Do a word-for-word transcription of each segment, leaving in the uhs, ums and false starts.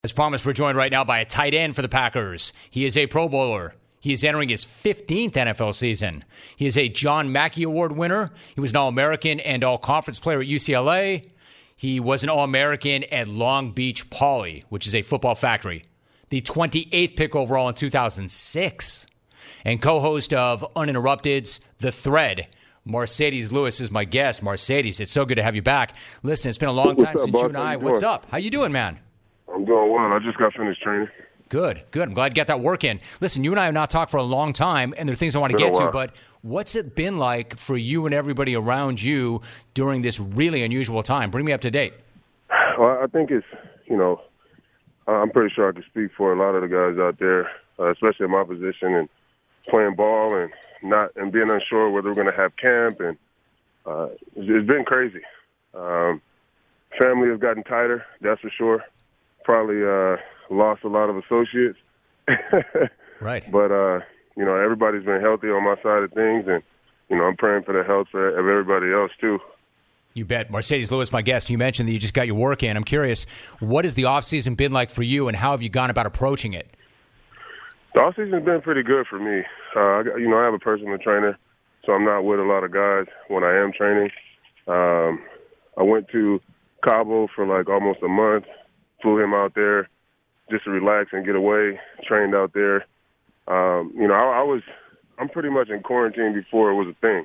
As promised, we're joined right now by a tight end for the Packers. He is a Pro Bowler. He is entering his fifteenth N F L season. He is a John Mackey Award winner. He was an All-American and All-Conference player at U C L A. He was an All-American at Long Beach Poly, which is a football factory. The twenty-eighth pick overall in two thousand six. And co-host of Uninterrupted's The Thread. Marcedes Lewis is my guest. Marcedes, it's so good to have you back. Listen, it's been a long time up, since boss? you and I. What's up? How you doing, man? I'm doing well. I just got finished training. Good, good. I'm glad you got that work in. Listen, you and I have not talked for a long time, and there are things I want to get to, but what's it been like for you and everybody around you during this really unusual time? Bring me up to date. Well, I think it's, you know, I'm pretty sure I can speak for a lot of the guys out there, uh, especially in my position and playing ball and not and being unsure whether we're going to have camp. And uh, it's, it's been crazy. Um, family has gotten tighter, that's for sure. Probably uh, lost a lot of associates. Right. But, uh, you know, everybody's been healthy on my side of things, and, you know, I'm praying for the health of everybody else, too. You bet. Marcedes Lewis, my guest. You mentioned that you just got your work in. I'm curious, what has the offseason been like for you, and how have you gone about approaching it? The offseason's been pretty good for me. Uh, you know, I have a personal trainer, so I'm not with a lot of guys when I am training. Um, I went to Cabo for like almost a month. Flew him out there just to relax and get away, trained out there. Um, you know, I, I was, I'm pretty much in quarantine before it was a thing.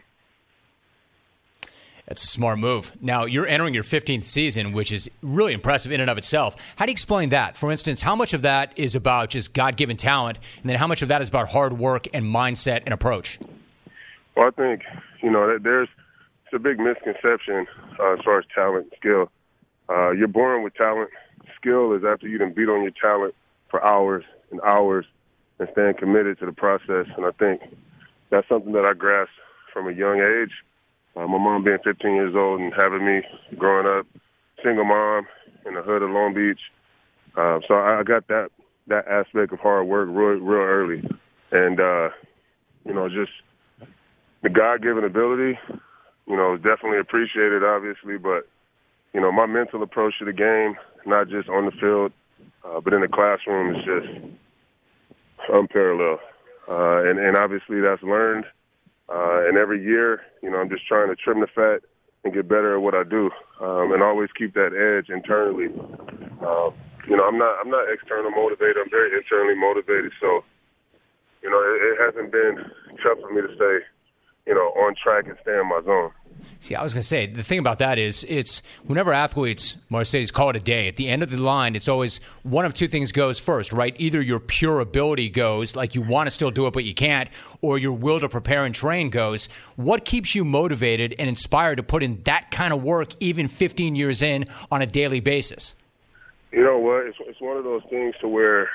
That's a smart move. Now, you're entering your fifteenth season, which is really impressive in and of itself. How do you explain that? For instance, how much of that is about just God-given talent, and then how much of that is about hard work and mindset and approach? Well, I think, you know, there's it's a big misconception uh, as far as talent and skill. Uh, you're born with talent. Skill is after you done beat on your talent for hours and hours and staying committed to the process. And I think that's something that I grasped from a young age. Uh, my mom being fifteen years old and having me growing up, single mom in the hood of Long Beach. Uh, so I, I got that that aspect of hard work real, real early. And, uh, you know, just the God-given ability, you know, is definitely appreciated, obviously, but, you know, my mental approach to the game, not just on the field, uh, but in the classroom, is just unparalleled. Uh, and, and obviously that's learned. Uh, and every year, you know, I'm just trying to trim the fat and get better at what I do, um, and always keep that edge internally. Uh, you know, I'm not I'm not external motivated. I'm very internally motivated. So, you know, it, it hasn't been tough for me to stay, you know, on track and stay in my zone. See, I was going to say, the thing about that is it's whenever athletes, Marcedes, call it a day, at the end of the line, it's always one of two things goes first, right? Either your pure ability goes, like you want to still do it but you can't, or your will to prepare and train goes. What keeps you motivated and inspired to put in that kind of work even fifteen years in on a daily basis? You know what? It's, it's one of those things to where,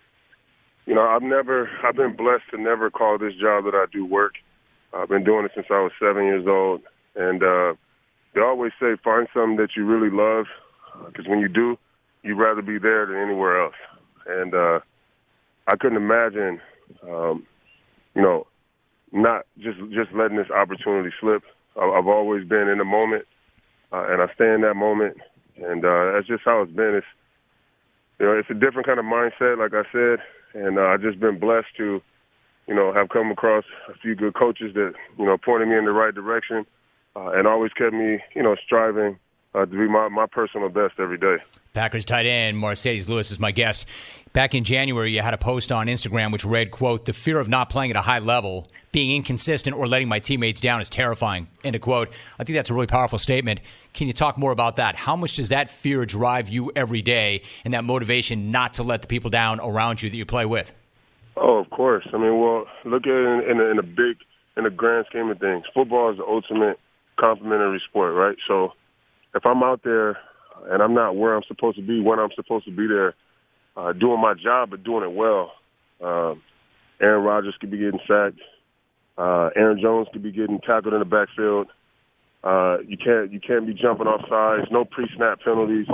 you know, I've never, I've been blessed to never call this job that I do work. I've been doing it since I was seven years old. And uh, they always say find something that you really love, because when you do, you'd rather be there than anywhere else. And uh, I couldn't imagine, um, you know, not just just letting this opportunity slip. I've always been in the moment, uh, and I stay in that moment. And uh, that's just how it's been. It's, you know, it's a different kind of mindset, like I said. And uh, I've just been blessed to, you know, have come across a few good coaches that, you know, pointed me in the right direction. Uh, and always kept me, you know, striving uh, to be my, my personal best every day. Packers tight end Marcedes Lewis is my guest. Back in January, you had a post on Instagram which read, quote, "The fear of not playing at a high level, being inconsistent, or letting my teammates down is terrifying," end of quote. I think that's a really powerful statement. Can you talk more about that? How much does that fear drive you every day and that motivation not to let the people down around you that you play with? Oh, of course. I mean, well, look at it in, in, a, in a big, in the grand scheme of things. Football is the ultimate complementary sport, right? So if I'm out there and I'm not where I'm supposed to be, when I'm supposed to be there, uh, doing my job but doing it well, um, Aaron Rodgers could be getting sacked. Uh, Aaron Jones could be getting tackled in the backfield. Uh, you can't you can't be jumping off sides. No pre-snap penalties.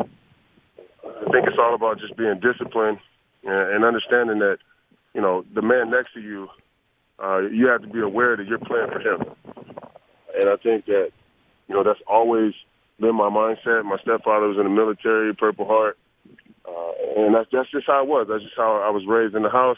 I think it's all about just being disciplined and, and understanding that, you know, the man next to you, uh, you have to be aware that you're playing for him. And I think that, you know, that's always been my mindset. My stepfather was in the military, Purple Heart. Uh, and that's, that's just how it was. That's just how I was raised in the house.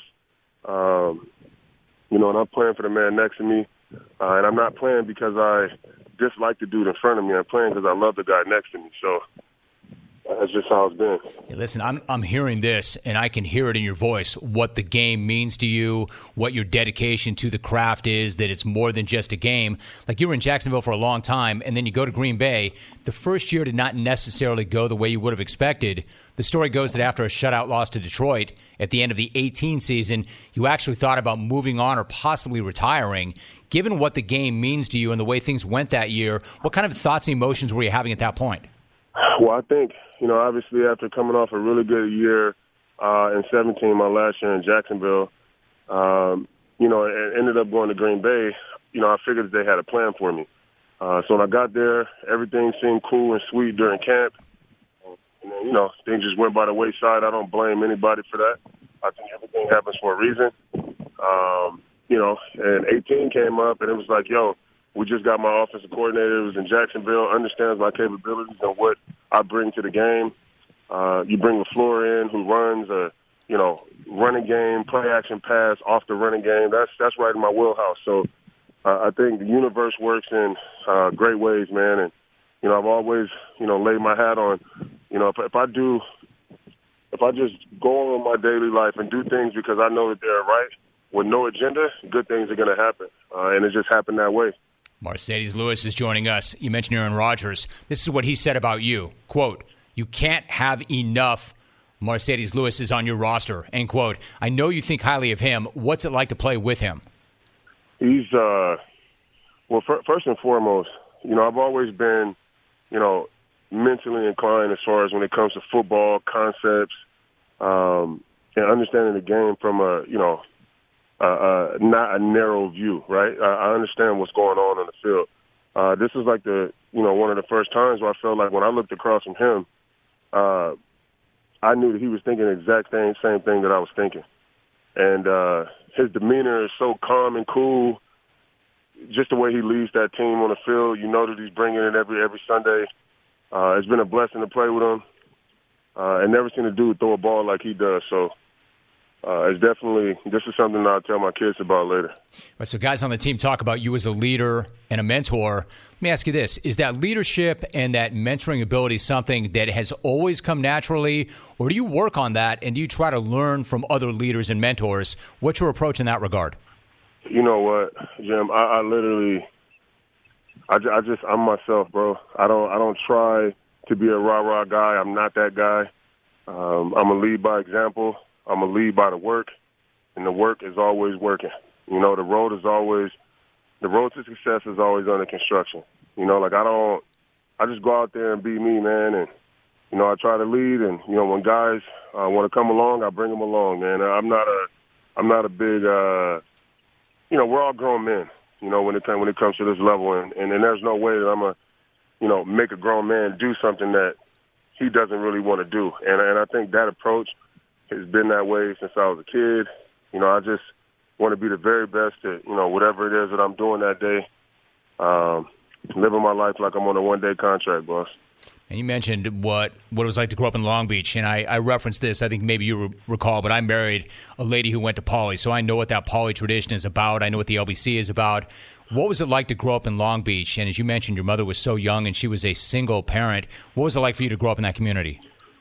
Um, you know, and I'm playing for the man next to me. Uh, and I'm not playing because I dislike the dude in front of me. I'm playing because I love the guy next to me. So that's just how it's been. Hey, listen, I'm I'm hearing this, and I can hear it in your voice, what the game means to you, what your dedication to the craft is, that it's more than just a game. Like, you were in Jacksonville for a long time, and then you go to Green Bay. The first year did not necessarily go the way you would have expected. The story goes that after a shutout loss to Detroit at the end of the eighteen season, you actually thought about moving on or possibly retiring. Given what the game means to you and the way things went that year, what kind of thoughts and emotions were you having at that point? Well, I think, you know, obviously after coming off a really good year uh, in seventeen, my last year in Jacksonville, um, you know, and ended up going to Green Bay, you know, I figured they had a plan for me. Uh, so when I got there, everything seemed cool and sweet during camp. And then, you know, things just went by the wayside. I don't blame anybody for that. I think everything happens for a reason. Um, you know, and eighteen came up, and it was like, yo, we just got my offensive coordinator who's in Jacksonville, understands my capabilities and what I bring to the game. Uh, you bring LaFleur in who runs a, you know, running game, play action pass off the running game. That's that's right in my wheelhouse. So uh, I think the universe works in uh, great ways, man. And, you know, I've always, you know, laid my hat on, you know, if, if I do, if I just go on with my daily life and do things because I know that they're right with no agenda, good things are going to happen. Uh, and it just happened that way. Marcedes Lewis is joining us. You mentioned Aaron Rodgers. This is what he said about you. Quote, "You can't have enough Marcedes Lewis is on your roster." End quote. I know you think highly of him. What's it like to play with him? He's, uh, well, f- first and foremost, you know, I've always been, you know, mentally inclined as far as when it comes to football concepts um, and understanding the game from a, you know, uh, uh, not a narrow view, right? I, I understand what's going on in the field. Uh, this is like the, you know, one of the first times where I felt like when I looked across from him, uh, I knew that he was thinking the exact same, same thing that I was thinking. And uh, his demeanor is so calm and cool. Just the way he leads that team on the field, you know that he's bringing it every every Sunday. Uh, it's been a blessing to play with him. Uh, and never seen a dude throw a ball like he does. So uh, it's definitely, this is something I'll tell my kids about later. Right, so guys on the team talk about you as a leader and a mentor. Let me ask you this. Is that leadership and that mentoring ability something that has always come naturally, or do you work on that and do you try to learn from other leaders and mentors? What's your approach in that regard? You know what, Jim? I, I literally, I, I just, I'm myself, bro. I don't, I don't try to be a rah-rah guy. I'm not that guy. Um, I'm a lead by example. I'm a lead by the work, and the work is always working. You know, the road is always, the road to success is always under construction. You know, like I don't, I just go out there and be me, man, and, you know, I try to lead, and, you know, when guys uh, want to come along, I bring them along, man. I'm not a, I'm not a big, uh, you know, we're all grown men, you know, when it, when it comes to this level, and, and, and there's no way that I'm a, you know, make a grown man do something that he doesn't really want to do. And, and I think that approach has been that way since I was a kid. You know, I just want to be the very best at, you know, whatever it is that I'm doing that day. Um, living my life like I'm on a one-day contract, boss. And you mentioned what, what it was like to grow up in Long Beach, and I, I referenced this. I think maybe you re- recall, but I married a lady who went to Poly, so I know what that Poly tradition is about. I know what the L B C is about. What was it like to grow up in Long Beach? And as you mentioned, your mother was so young and she was a single parent. What was it like for you to grow up in that community?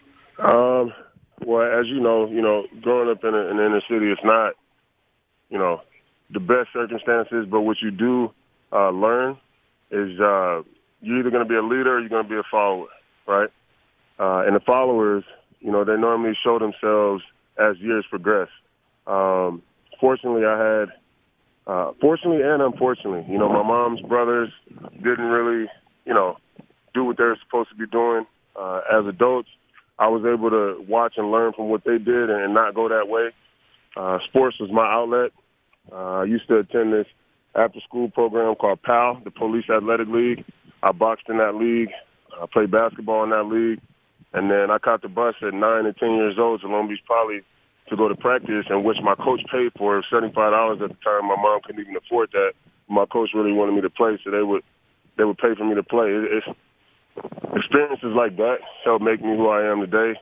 Um, well, as you know, you know, growing up in, a, in the inner city, it's not, you know, the best circumstances, but what you do uh, learn is uh, you're either going to be a leader or you're going to be a follower, right? Uh, and the followers, you know, they normally show themselves as years progress. Um, fortunately, I had, uh, fortunately and unfortunately, you know, my mom's brothers didn't really, you know, do what they're supposed to be doing uh, as adults. I was able to watch and learn from what they did and not go that way. Uh, sports was my outlet. Uh, I used to attend this after-school program called P A L, the Police Athletic League. I boxed in that league. I played basketball in that league. And then I caught the bus at nine and ten years old to Long Beach Poly to go to practice, in which my coach paid for it, seventy-five dollars at the time. My mom couldn't even afford that. My coach really wanted me to play, so they would they would pay for me to play. It, it's experiences like that help make me who I am today.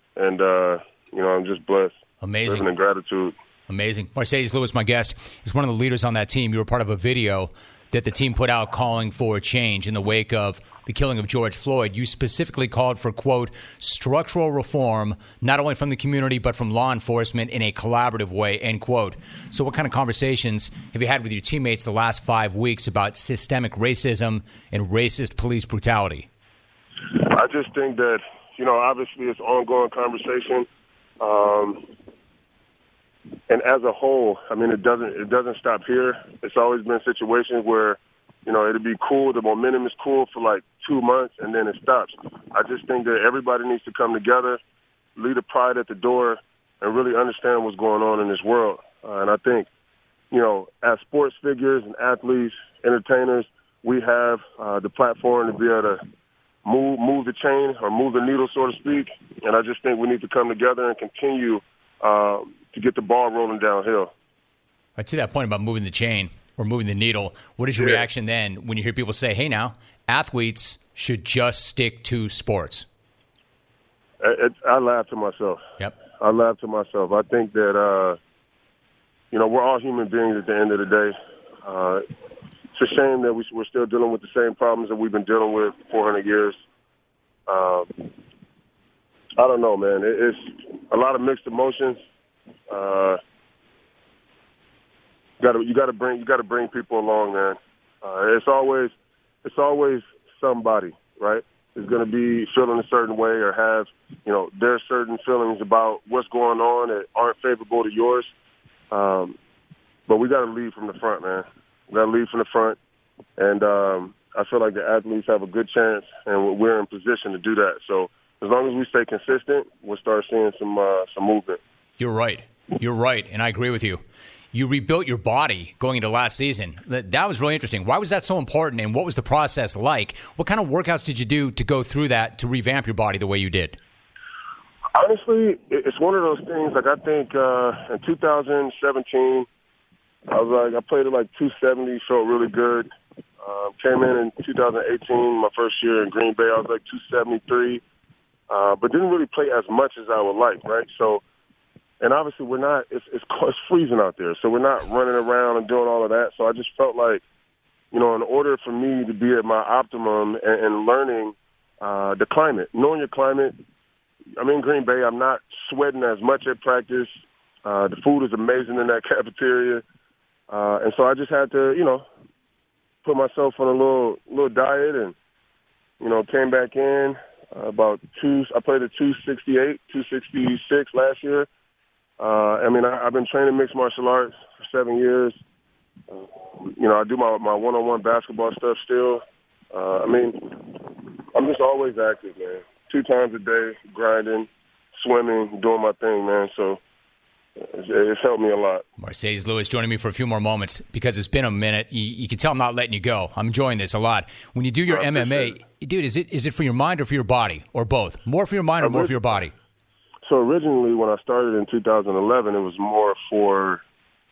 and uh, you know, I'm just blessed. Amazing. Living in gratitude. Amazing. Marcedes Lewis, my guest, is one of the leaders on that team. You were part of a video that the team put out calling for a change in the wake of the killing of George Floyd. You specifically called for, quote, structural reform, not only from the community, but from law enforcement in a collaborative way, end quote. So what kind of conversations have you had with your teammates the last five weeks about systemic racism and racist police brutality? I just think that, you know, obviously it's ongoing conversation. Um, and as a whole, I mean, it doesn't it doesn't stop here. It's always been situations where, you know, it'll be cool. The momentum is cool for like two months, and then it stops. I just think that everybody needs to come together, leave the pride at the door, and really understand what's going on in this world. Uh, and I think, you know, as sports figures and athletes, entertainers, we have uh, the platform to be able to move move the chain or move the needle, so to speak. And I just think we need to come together and continue uh, to get the ball rolling downhill. Right, to that point about moving the chain or moving the needle, what is your yeah. reaction then when you hear people say, hey, now, athletes should just stick to sports? It, I laugh to myself. Yep. I laugh to myself. I think that, uh, you know, we're all human beings at the end of the day. Uh, it's a shame that we, we're still dealing with the same problems that we've been dealing with for four hundred years. Um, I don't know, man. It, it's a lot of mixed emotions. Uh, got to you got to bring you got to bring people along, man. Uh, it's always it's always somebody, right? Is going to be feeling a certain way or have, you know, their certain feelings about what's going on that aren't favorable to yours. Um, but we got to lead from the front, man. We got to lead from the front, and um, I feel like the athletes have a good chance, and we're in position to do that. So as long as we stay consistent, we'll start seeing some uh, some movement. You're right. You're right, and I agree with you. You rebuilt your body going into last season. That, that was really interesting. Why was that so important, and what was the process like? What kind of workouts did you do to go through that to revamp your body the way you did? Honestly, it's one of those things. Like I think uh, in two thousand seventeen, I was like I played at like two seventy, felt really good. Uh, came in in two thousand eighteen, my first year in Green Bay. I was like two seventy-three, uh, but didn't really play as much as I would like, right? So. And obviously, we're not. It's, it's it's freezing out there, so we're not running around and doing all of that. So I just felt like, you know, in order for me to be at my optimum and, and learning uh, the climate, knowing your climate. I'm in Green Bay. I'm not sweating as much at practice. Uh, the food is amazing in that cafeteria, uh, and so I just had to, you know, put myself on a little little diet, and you know, came back in uh, about two. I played at two sixty-eight, two sixty-six last year. Uh, I mean, I, I've been training mixed martial arts for seven years. Uh, you know, I do my, my one-on-one basketball stuff still. Uh, I mean, I'm just always active, man. Two times a day, grinding, swimming, doing my thing, man. So it's, it's helped me a lot. Marcedes Lewis joining me for a few more moments because it's been a minute. You, you can tell I'm not letting you go. I'm enjoying this a lot. When you do your M M A, dude, is it is it for your mind or for your body or both? More for your mind or more for your body? So originally, when I started in two thousand eleven, it was more for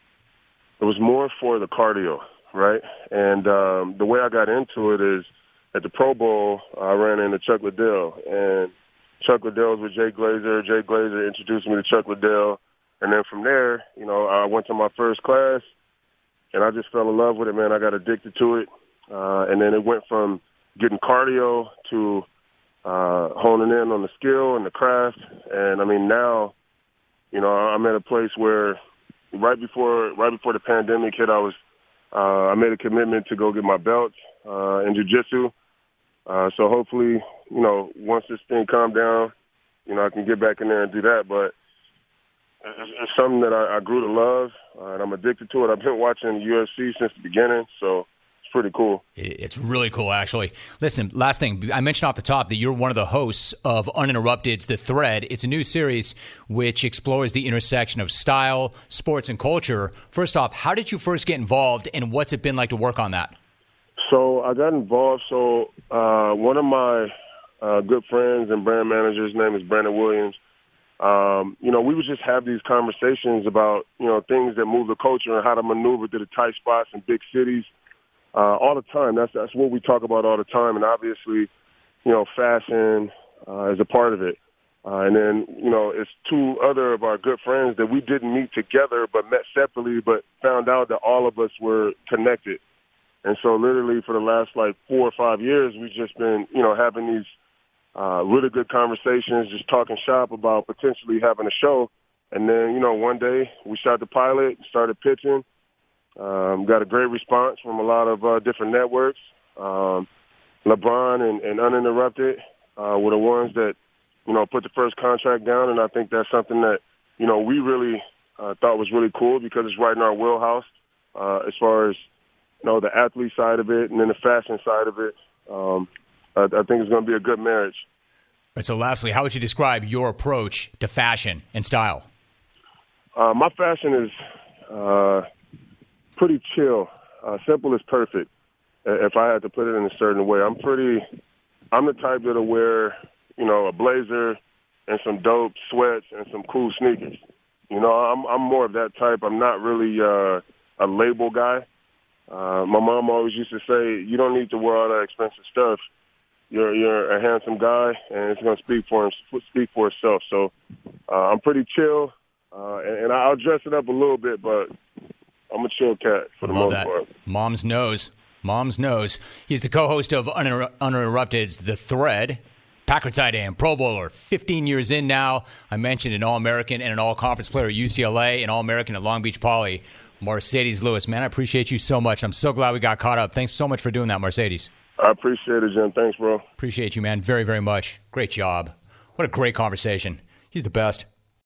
it was more for the cardio, right? And um, the way I got into it is at the Pro Bowl, I ran into Chuck Liddell, and Chuck Liddell was with Jay Glazer. Jay Glazer introduced me to Chuck Liddell, and then from there, you know, I went to my first class, and I just fell in love with it, man. I got addicted to it, uh, and then it went from getting cardio to Uh, honing in on the skill and the craft. And I mean, now, you know, I'm at a place where right before, right before the pandemic hit, I was, uh, I made a commitment to go get my belt, uh, in jiu-jitsu. Uh, so hopefully, you know, once this thing calms down, you know, I can get back in there and do that. But it's, it's something that I, I grew to love, uh, and I'm addicted to it. I've been watching U F C since the beginning, so pretty cool. It's really cool, actually. Listen, last thing. I mentioned off the top that you're one of the hosts of Uninterrupted's The Thread. It's a new series which explores the intersection of style, sports, and culture. First off, how did you first get involved, and what's it been like to work on that? So I got involved. So uh, one of my uh, good friends and brand managers, his name is Brandon Williams. Um, you know, we would just have these conversations about, you know, things that move the culture and how to maneuver through the tight spots in big cities. Uh, all the time. That's that's what we talk about all the time. And obviously, you know, fashion uh, is a part of it. Uh, and then, you know, it's two other of our good friends that we didn't meet together but met separately, but found out that all of us were connected. And so literally for the last, like, four or five years, we've just been, you know, having these uh, really good conversations, just talking shop about potentially having a show. And then, you know, one day we shot the pilot, started pitching, um, got a great response from a lot of uh, different networks. Um, LeBron and, and Uninterrupted uh, were the ones that, you know, put the first contract down, and I think that's something that, you know, we really uh, thought was really cool because it's right in our wheelhouse uh, as far as, you know, the athlete side of it and then the fashion side of it. Um, I, I think it's going to be a good marriage. Right, so lastly, how would you describe your approach to fashion and style? Uh, my fashion is uh, pretty chill. Uh, simple is perfect, if I had to put it in a certain way. I'm pretty – I'm the type that'll wear – you know, a blazer and some dope sweats and some cool sneakers. You know, I'm I'm more of that type. I'm not really uh, a label guy. Uh, my mom always used to say, you don't need to wear all that expensive stuff. You're you're a handsome guy, and it's going to speak for him, speak for itself. So uh, I'm pretty chill, uh, and, and I'll dress it up a little bit, but I'm a chill cat for the Love most that. part. Mom's knows. Mom's knows. He's the co-host of Uninter- Uninterrupted's The Thread. Packer tight end, Pro Bowler, fifteen years in now. I mentioned an All-American and an All-Conference player at U C L A, an All-American at Long Beach Poly. Marcedes Lewis, man, I appreciate you so much. I'm so glad we got caught up. Thanks so much for doing that, Marcedes. I appreciate it, Jim. Thanks, bro. Appreciate you, man. Very, very much. Great job. What a great conversation. He's the best.